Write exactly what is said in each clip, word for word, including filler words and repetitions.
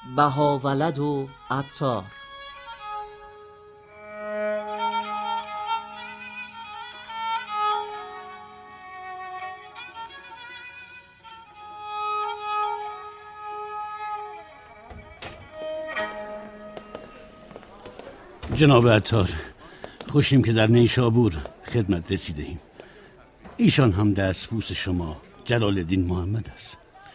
بهاولد و عطار. جناب عطار، خوشیم که در نیشابور خدمت رسیده ایم. ایشان هم دستبوس شما جلال الدین محمد است.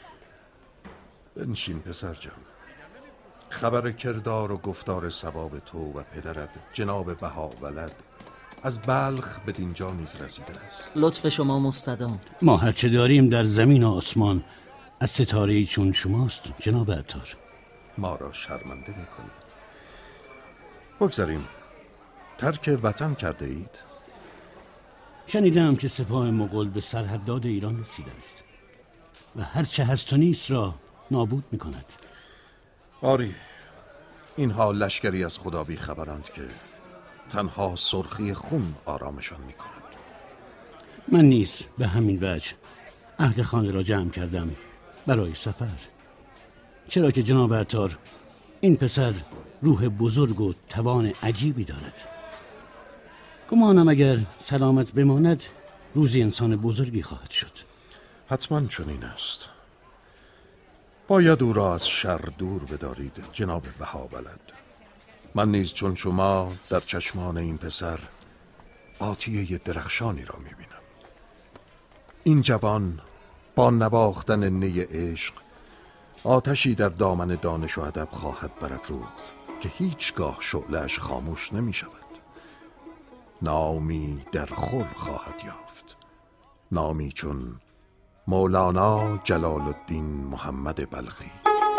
بنشین پسر جان. خبر کردار و گفتار ثواب تو و پدرت جناب بهاولد از بلخ به دینجا نیز رسیده است. لطف شما مستدام. ما هرچه داریم در زمین و آسمان از ستاره‌ای چون شماست جناب عطار. ما را شرمنده می‌کنید. بگذاریم. ترک وطن کرده اید؟ شنیدم که سپاه مغول به سرحدات ایران رسیده است و هر چه هست و نیست را نابود می کند. آری، اینها لشکری از خدا بی خبرند که تنها سرخی خون آرامشان می کند. من نیز به همین وجه اهل خانه را جمع کردم برای سفر، چرا که جناب عطار این پسر روح بزرگ و توان عجیبی دارد. گمانم اگر سلامت بماند روزی انسان بزرگی خواهد شد. حتما چنین است. باید او را از شر دور بدارید جناب بهاولد. من نیز چون شما در چشمان این پسر آتیه درخشانی را میبینم. این جوان با نواختن نی عشق آتشی در دامن دانش و ادب خواهد برافروخت که هیچگاه شعله‌اش خاموش نمی شود. نامی در خور خواهد یافت، نامی چون مولانا جلال الدین محمد بلخی.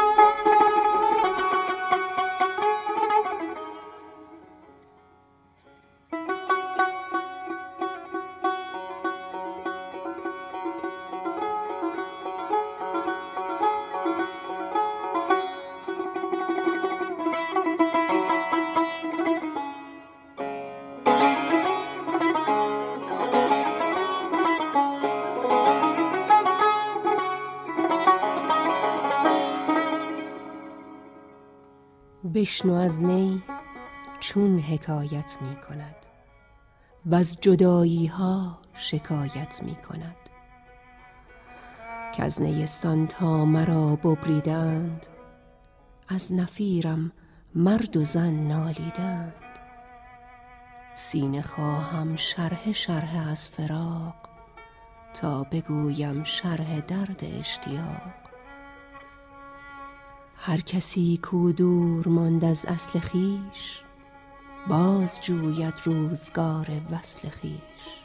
بشنو از نی چون حکایت می کند و از جدایی ها شکایت می کند. که از نیستان تا مرا ببریدند، از نفیرم مرد و زن نالیدند. سینه خواهم شرح شرح از فراق، تا بگویم شرح درد اشتیاق. هر کسی کو دور ماند از اصل خویش، باز جوید روزگار وصل خویش.